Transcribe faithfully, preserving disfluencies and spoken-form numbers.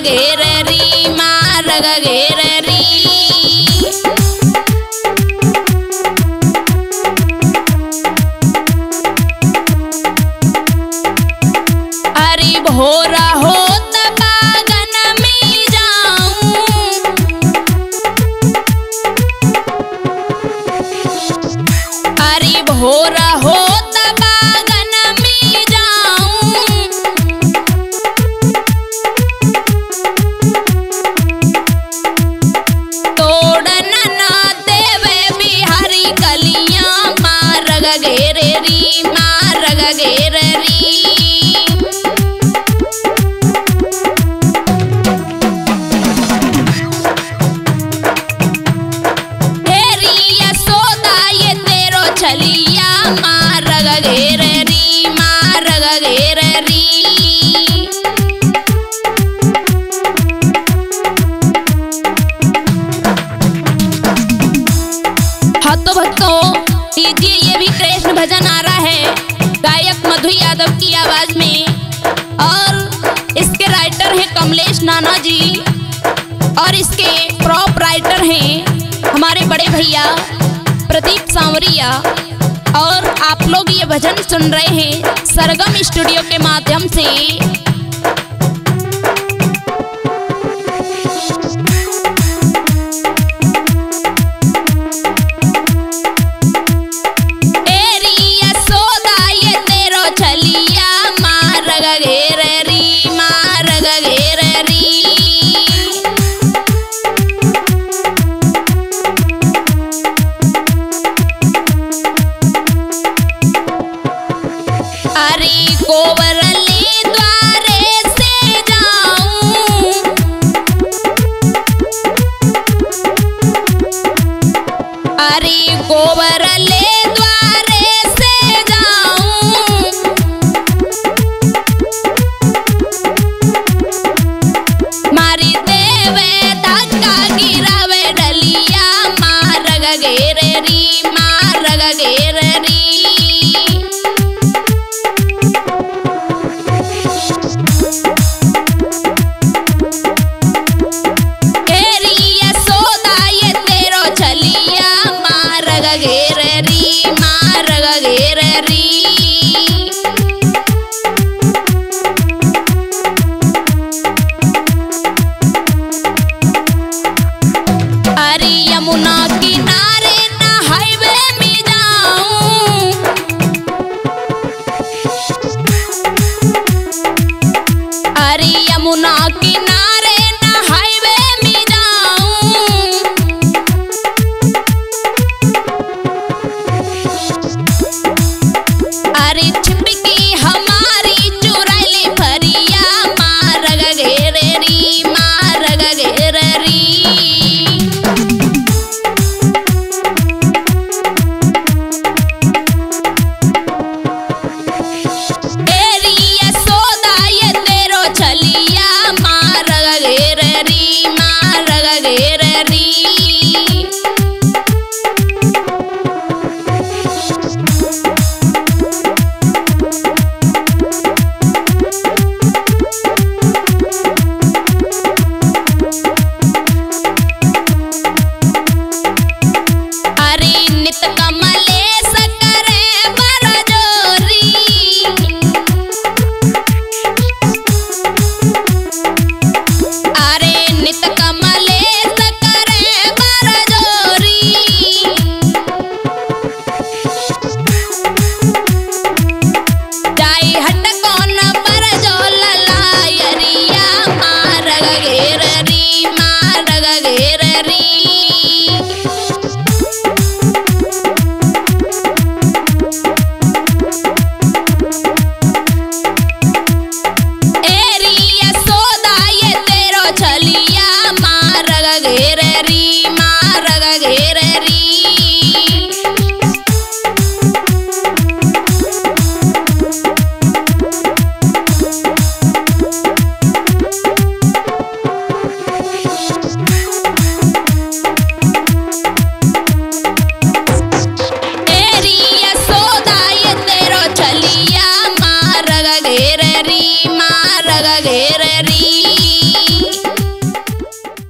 घेर री मारग घेर री। अरे भोरा हो बागन में जाऊं, अरे भोरा हो बागन में जाऊं, तोड़न ना देवे बिहारी कलियां मारग घेर री मारग घेर री। छलिया मारग घेर री मारग घेर री। हाँ तो भक्तों, लीजिए ये भी कृष्ण भजन आ रहा है गायक मधु यादव की आवाज में, और इसके राइटर हैं कमलेश नाना जी, और इसके प्रॉप राइटर हैं हमारे बड़े भैया प्रदीप सांवरिया। और आप लोग ये भजन सुन रहे हैं सरगम स्टूडियो के माध्यम से। एरी यशोदा ये तेरो छलिया मारग घेर री मारग घेर री। अरे गोवरली द्वारे से जाऊं, अरे गोवरले द्वारे से जाऊं, मारी देवे धक्का गिरावे डलिया मारग घेर री मारग घेर री। घेर री मारग घेर री। अरे यमुना किनारे ना हाईवे में जाऊं, अरे यमुना किनारे ना हाईवे में जाऊं, अरे छिपकी हमारी चुराइले फरिया मारग घेर री मारग घेर री। एरी यशोदा ये तेरो छलिया मारग घेर री मारग घेर री। नित कमलेश करे बरजोरी, अरे नित कमलेश करे बरजोरी। जाई हट कौन बरजो ललायरिया मारग घेर री मारग घेर री। छलिया मारग घेर री मारग घेर री। एरी यशोदा ये तेरो छलिया मारग घेर री मारग घेर